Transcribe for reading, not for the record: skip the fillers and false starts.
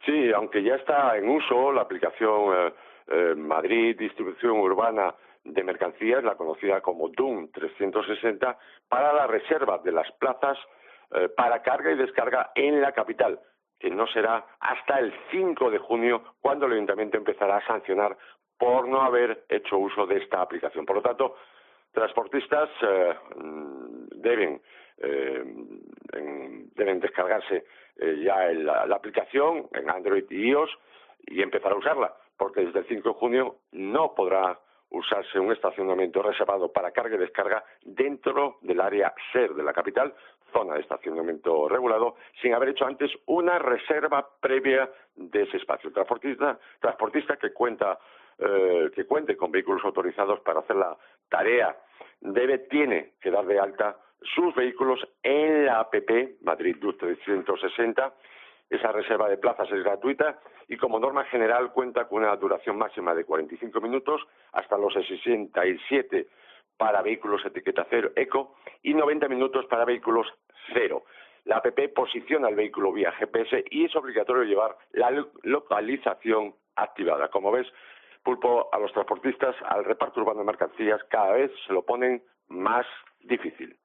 Sí, aunque ya está en uso la aplicación Madrid Distribución Urbana de Mercancías, la conocida como DUM 360, para la reserva de las plazas para carga y descarga en la capital, que no será hasta el 5 de junio cuando el Ayuntamiento empezará a sancionar por no haber hecho uso de esta aplicación. Por lo tanto, transportistas deben descargarse ya la aplicación en Android y iOS y empezar a usarla, porque desde el 5 de junio no podrá usarse un estacionamiento reservado para carga y descarga dentro del área SER de la capital, zona de estacionamiento regulado, sin haber hecho antes una reserva previa de ese espacio. El transportista que cuente con vehículos autorizados para hacer la tarea tiene que dar de alta sus vehículos en la app Madrid DUM 360. Esa reserva de plazas es gratuita y como norma general cuenta con una duración máxima de 45 minutos hasta los 67 para vehículos etiqueta cero eco y 90 minutos para vehículos cero. La app posiciona el vehículo vía GPS y es obligatorio llevar la localización activada. Como ves, Pulpo, a los transportistas, al reparto urbano de mercancías, cada vez se lo ponen más difícil.